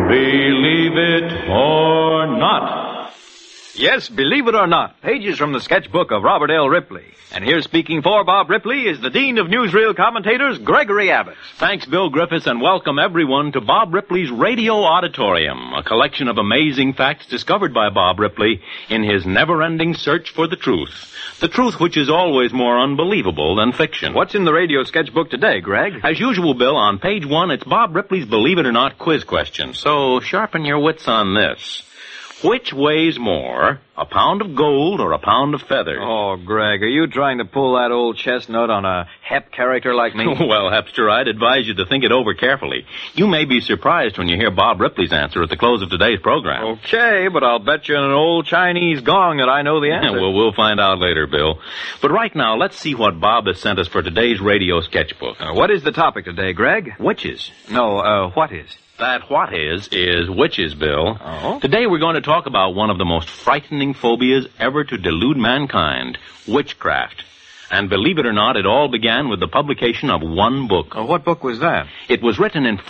Believe it or not. Yes, believe it or not, pages from the sketchbook of Robert L. Ripley. And here speaking for Bob Ripley is the Dean of Newsreel Commentators, Gregory Abbott. Thanks, Bill Griffiths, and welcome everyone to Bob Ripley's Radio Auditorium, a collection of amazing facts discovered by Bob Ripley in his never-ending search for the truth. The truth which is always more unbelievable than fiction. What's in the radio sketchbook today, Greg? As usual, Bill, on page 1, it's Bob Ripley's Believe It or Not quiz question. So sharpen your wits on this. Which weighs more, a pound of gold or a pound of feathers? Oh, Greg, are you trying to pull that old chestnut on a Hep character like me? Well, Hepster, I'd advise you to think it over carefully. You may be surprised when you hear Bob Ripley's answer at the close of today's program. Okay, but I'll bet you an old Chinese gong that I know the answer. Well, we'll find out later, Bill. But right now, let's see what Bob has sent us for today's radio sketchbook. What is the topic today, Greg? Witches. No, what is? That what is witches, Bill. Oh? Today we're going to talk about one of the most frightening phobias ever to delude mankind, witchcraft. And believe it or not, it all began with the publication of one book. What book was that? It was written in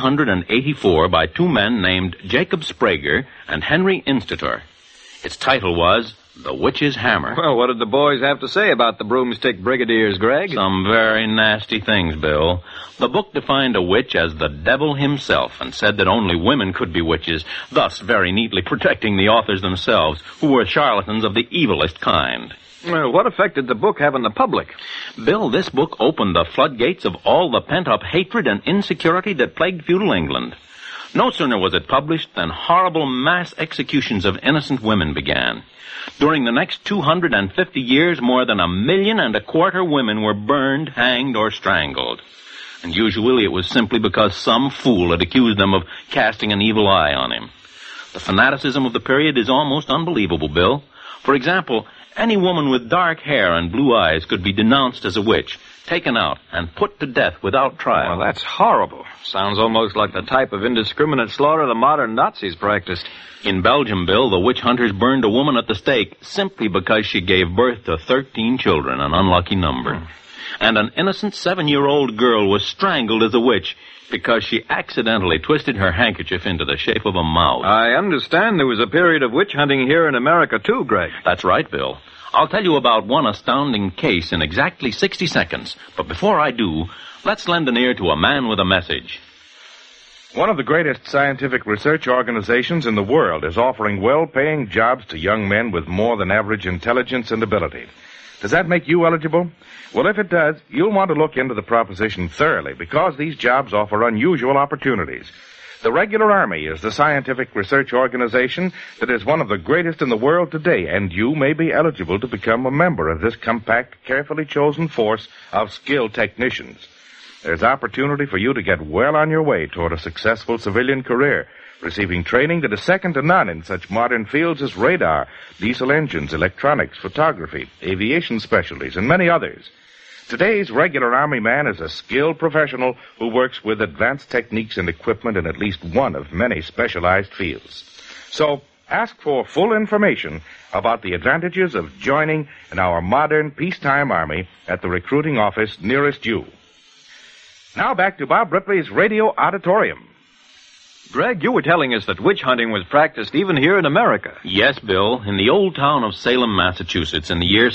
1484 by two men named Jacob Sprague and Henry Institor. Its title was The Witch's Hammer. Well, what did the boys have to say about the broomstick brigadiers, Greg? Some very nasty things, Bill. The book defined a witch as the devil himself and said that only women could be witches, thus very neatly protecting the authors themselves, who were charlatans of the evilest kind. Well, what effect did the book have on the public? Bill, this book opened the floodgates of all the pent-up hatred and insecurity that plagued feudal England. No sooner was it published than horrible mass executions of innocent women began. During the next 250 years, more than 1.25 million women were burned, hanged, or strangled. And usually it was simply because some fool had accused them of casting an evil eye on him. The fanaticism of the period is almost unbelievable, Bill. For example, any woman with dark hair and blue eyes could be denounced as a witch, taken out, and put to death without trial. Well, that's horrible. Sounds almost like the type of indiscriminate slaughter the modern Nazis practiced. In Belgium, Bill, the witch hunters burned a woman at the stake simply because she gave birth to 13 children, an unlucky number. And an innocent 7-year-old girl was strangled as a witch because she accidentally twisted her handkerchief into the shape of a mouse. I understand there was a period of witch hunting here in America, too, Greg. That's right, Bill. I'll tell you about one astounding case in exactly 60 seconds. But before I do, let's lend an ear to a man with a message. One of the greatest scientific research organizations in the world is offering well-paying jobs to young men with more than average intelligence and ability. Does that make you eligible? Well, if it does, you'll want to look into the proposition thoroughly because these jobs offer unusual opportunities. The Regular Army is the scientific research organization that is one of the greatest in the world today, and you may be eligible to become a member of this compact, carefully chosen force of skilled technicians. There's opportunity for you to get well on your way toward a successful civilian career, receiving training that is second to none in such modern fields as radar, diesel engines, electronics, photography, aviation specialties, and many others. Today's Regular Army man is a skilled professional who works with advanced techniques and equipment in at least one of many specialized fields. So, ask for full information about the advantages of joining in our modern peacetime army at the recruiting office nearest you. Now back to Bob Ripley's Radio Auditorium. Greg, you were telling us that witch hunting was practiced even here in America. Yes, Bill. In the old town of Salem, Massachusetts, in the year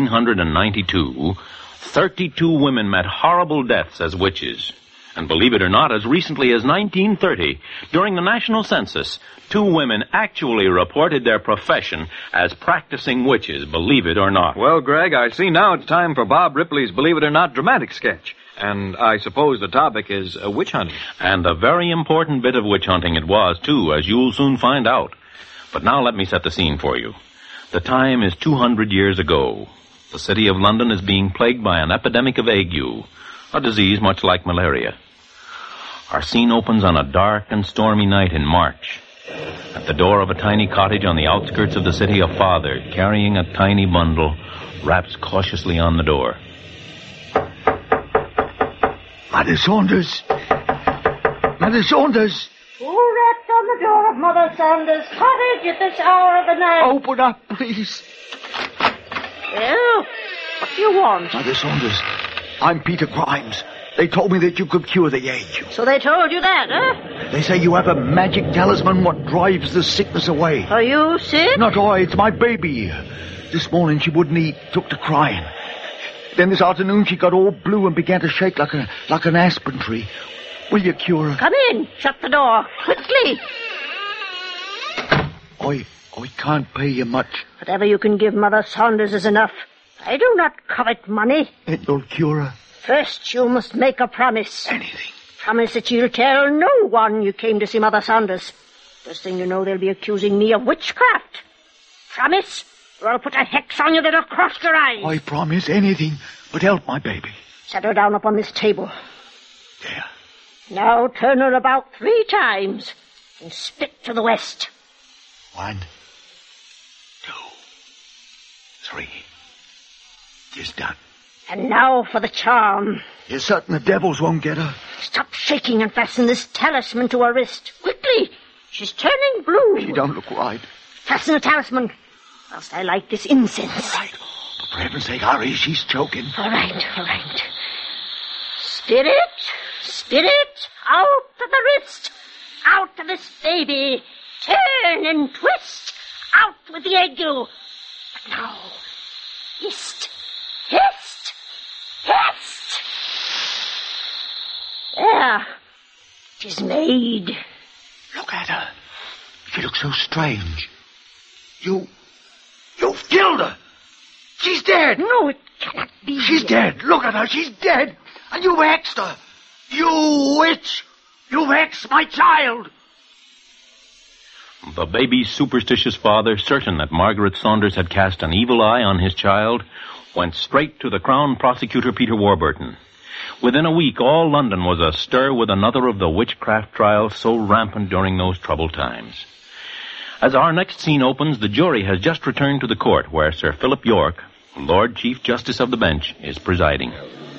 1692, 32 women met horrible deaths as witches. And believe it or not, as recently as 1930, during the national census, 2 women actually reported their profession as practicing witches, believe it or not. Well, Greg, I see now it's time for Bob Ripley's Believe It or Not dramatic sketch. And I suppose the topic is witch hunting. And a very important bit of witch hunting it was, too, as you'll soon find out. But now let me set the scene for you. The time is 200 years ago. The city of London is being plagued by an epidemic of ague, a disease much like malaria. Our scene opens on a dark and stormy night in March. At the door of a tiny cottage on the outskirts of the city, a father, carrying a tiny bundle, raps cautiously on the door. Mother Saunders! Mother Saunders! Who rapped on the door of Mother Saunders' cottage at this hour of the night? Open up, please. Well, what do you want? Mother Saunders, I'm Peter Grimes. They told me that you could cure the ague. So they told you that, huh? They say you have a magic talisman what drives the sickness away. Are you sick? Not I, it's my baby. This morning she wouldn't eat, took to crying. Then this afternoon she got all blue and began to shake like an aspen tree. Will you cure her? Come in. Shut the door. Quickly. I can't pay you much. Whatever you can give Mother Saunders is enough. I do not covet money. And you'll cure her? First, you must make a promise. Anything. Promise that you'll tell no one you came to see Mother Saunders. First thing you know, they'll be accusing me of witchcraft. Promise, or I'll put a hex on you that'll cross your eyes. I promise anything, but help my baby. Set her down upon this table. There. Now turn her about 3 times and spit to the west. 1, 2, 3. Just done. And now for the charm. You're certain the devils won't get her? Stop shaking and fasten this talisman to her wrist. Quickly! She's turning blue. She don't look right. Fasten the talisman, whilst I light this incense. Right. For heaven's sake, hurry, she's choking. All right. Spirit, out of the wrist. Out of this baby. Turn and twist. Out with the ague. But now, hist. There. 'Tis made. Look at her. She looks so strange. You've killed her. She's dead. No, it cannot be. She's dead. Look at her. She's dead. And you've hexed her. You witch. You've hexed my child. The baby's superstitious father, certain that Margaret Saunders had cast an evil eye on his child, went straight to the Crown Prosecutor Peter Warburton. Within a week, all London was astir with another of the witchcraft trials so rampant during those troubled times. As our next scene opens, the jury has just returned to the court where Sir Philip York, Lord Chief Justice of the Bench, is presiding.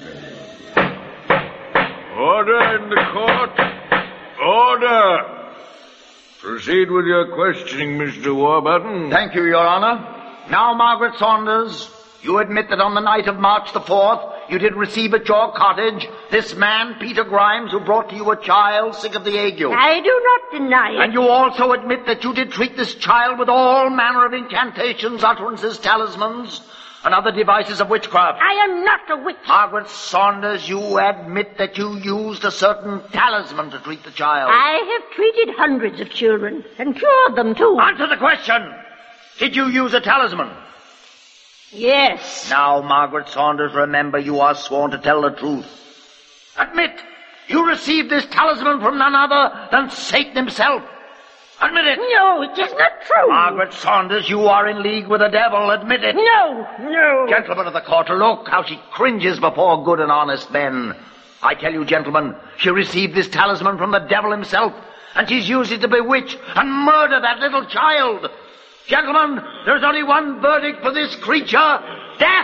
Order in the court. Order. Proceed with your questioning, Mr. Warburton. Thank you, Your Honor. Now, Margaret Saunders, you admit that on the night of March the 4th, you did receive at your cottage this man, Peter Grimes, who brought to you a child sick of the ague. I do not deny it. And you also admit that you did treat this child with all manner of incantations, utterances, talismans, and other devices of witchcraft. I am not a witch. Margaret Saunders, you admit that you used a certain talisman to treat the child. I have treated hundreds of children and cured them too. Answer the question. Did you use a talisman? Yes. Now, Margaret Saunders, remember you are sworn to tell the truth. Admit, you received this talisman from none other than Satan himself. Admit it. No, it is not true. Margaret Saunders, you are in league with the devil. Admit it. No. Gentlemen of the court, look how she cringes before good and honest men. I tell you, gentlemen, she received this talisman from the devil himself, and she's used it to bewitch and murder that little child. Gentlemen, there's only one verdict for this creature. Death!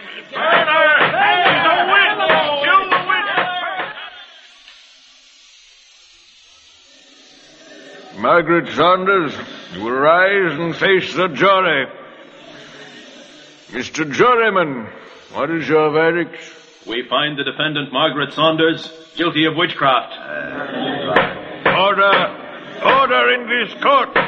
Margaret Saunders, you will rise and face the jury. Mr. Juryman, what is your verdict? We find the defendant, Margaret Saunders, guilty of witchcraft. Order in this court.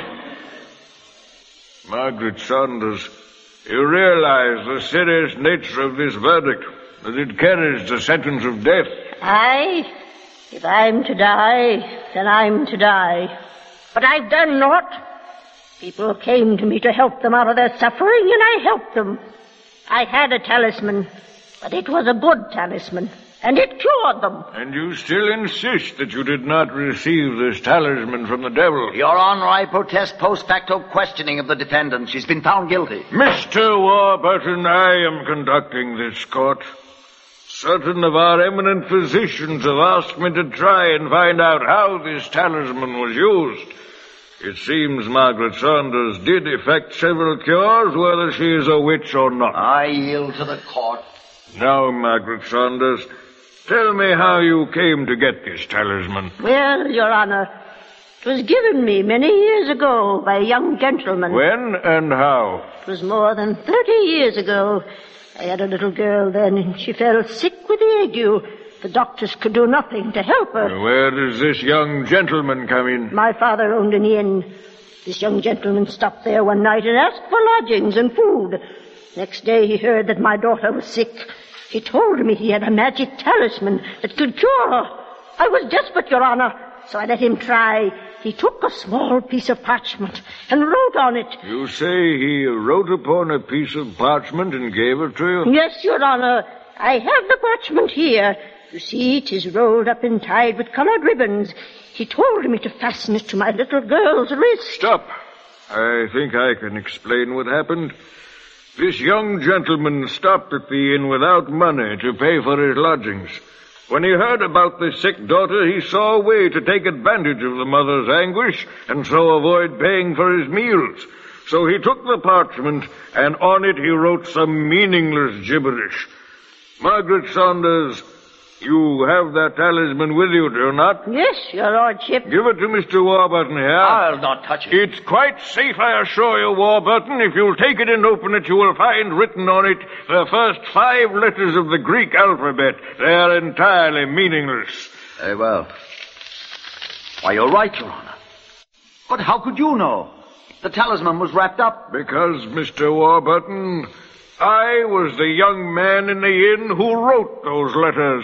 Margaret Saunders, you realize the serious nature of this verdict, that it carries the sentence of death. Aye. If I'm to die, then I'm to die. But I've done naught. People came to me to help them out of their suffering, and I helped them. I had a talisman, but it was a good talisman, and it cured them. And you still insist that you did not receive this talisman from the devil? Your Honor, I protest post facto questioning of the defendant. She's been found guilty. Mr. Warburton, I am conducting this court. Certain of our eminent physicians have asked me to try and find out how this talisman was used. It seems Margaret Saunders did effect several cures, whether she is a witch or not. I yield to the court. Now, Margaret Saunders, tell me how you came to get this talisman. Well, Your Honor, it was given me many years ago by a young gentleman. When and how? It was more than 30 years ago. I had a little girl then, and she fell sick with the ague. The doctors could do nothing to help her. Where does this young gentleman come in? My father owned an inn. This young gentleman stopped there one night and asked for lodgings and food. Next day he heard that my daughter was sick. He told me he had a magic talisman that could cure her. I was desperate, Your Honor, so I let him try. He took a small piece of parchment and wrote on it. You say he wrote upon a piece of parchment and gave it to you? Yes, Your Honor. I have the parchment here. You see, it is rolled up and tied with colored ribbons. He told me to fasten it to my little girl's wrist. Stop. I think I can explain what happened. This young gentleman stopped at the inn without money to pay for his lodgings. When he heard about the sick daughter, he saw a way to take advantage of the mother's anguish and so avoid paying for his meals. So he took the parchment, and on it he wrote some meaningless gibberish. Margaret Saunders, you have that talisman with you, do you not? Yes, Your Lordship. Give it to Mr. Warburton here. I'll not touch it. It's quite safe, I assure you, Warburton. If you'll take it and open it, you will find written on it the first 5 letters of the Greek alphabet. They are entirely meaningless. Very well. Why, you're right, Your Honor. But how could you know? The talisman was wrapped up. Because, Mr. Warburton, I was the young man in the inn who wrote those letters.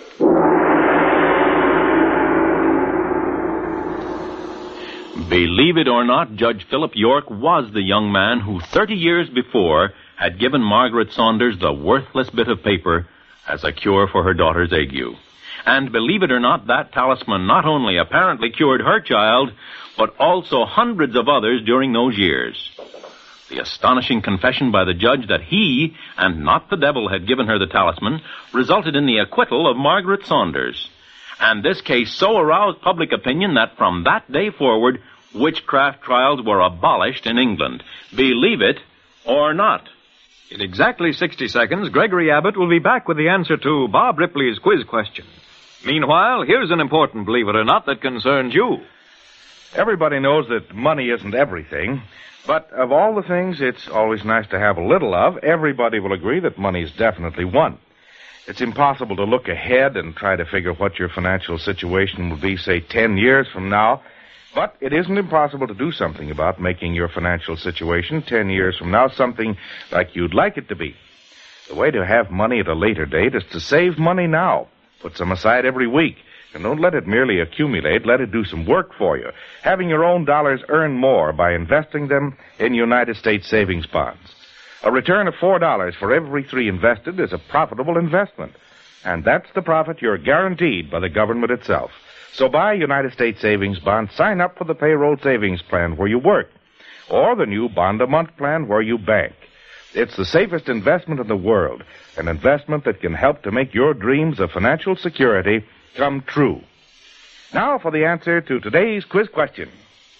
Believe it or not, Judge Philip York was the young man who 30 years before had given Margaret Saunders the worthless bit of paper as a cure for her daughter's ague. And believe it or not, that talisman not only apparently cured her child, but also hundreds of others during those years. The astonishing confession by the judge that he, and not the devil, had given her the talisman resulted in the acquittal of Margaret Saunders. And this case so aroused public opinion that from that day forward, witchcraft trials were abolished in England. Believe it or not. In exactly 60 seconds, Gregory Abbott will be back with the answer to Bob Ripley's quiz question. Meanwhile, here's an important believe it or not that concerns you. Everybody knows that money isn't everything, but of all the things it's always nice to have a little of, everybody will agree that money's definitely one. It's impossible to look ahead and try to figure what your financial situation will be, say, 10 years from now, but it isn't impossible to do something about making your financial situation 10 years from now something like you'd like it to be. The way to have money at a later date is to save money now. Put some aside every week. And don't let it merely accumulate. Let it do some work for you. Having your own dollars earn more by investing them in United States savings bonds. A return of $4 for every 3 invested is a profitable investment. And that's the profit you're guaranteed by the government itself. So buy United States savings bonds. Sign up for the payroll savings plan where you work. Or the new bond-a-month plan where you bank. It's the safest investment in the world. An investment that can help to make your dreams of financial security come true. Now for the answer to today's quiz question.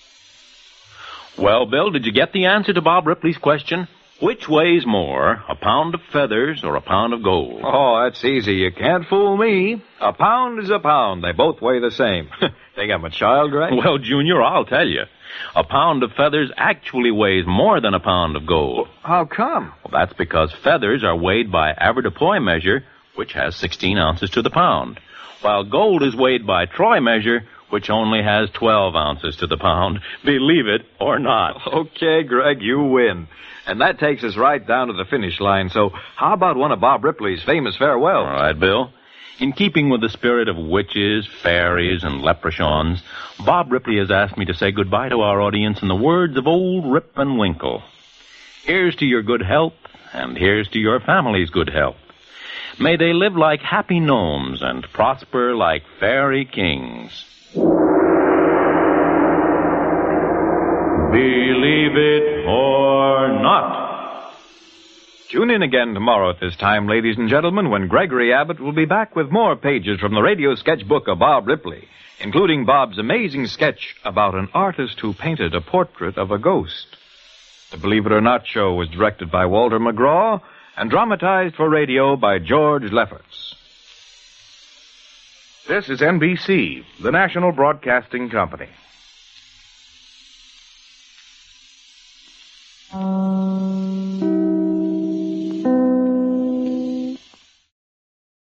Well, Bill, did you get the answer to Bob Ripley's question? Which weighs more, a pound of feathers or a pound of gold? Oh, that's easy. You can't fool me. A pound is a pound. They both weigh the same. Think I'm a child, Greg? Well, Junior, I'll tell you. A pound of feathers actually weighs more than a pound of gold. How come? Well, that's because feathers are weighed by avoirdupois measure, which has 16 ounces to the pound, while gold is weighed by troy measure, which only has 12 ounces to the pound. Believe it or not. Okay, Greg, you win. And that takes us right down to the finish line. So how about one of Bob Ripley's famous farewells? All right, Bill. In keeping with the spirit of witches, fairies, and leprechauns, Bob Ripley has asked me to say goodbye to our audience in the words of old Rip Van Winkle. Here's to your good health, and here's to your family's good health. May they live like happy gnomes and prosper like fairy kings. Believe it or not. Tune in again tomorrow at this time, ladies and gentlemen, when Gregory Abbott will be back with more pages from the radio sketchbook of Bob Ripley, including Bob's amazing sketch about an artist who painted a portrait of a ghost. The Believe It or Not show was directed by Walter McGraw and dramatized for radio by George Lefferts. This is NBC, the National Broadcasting Company.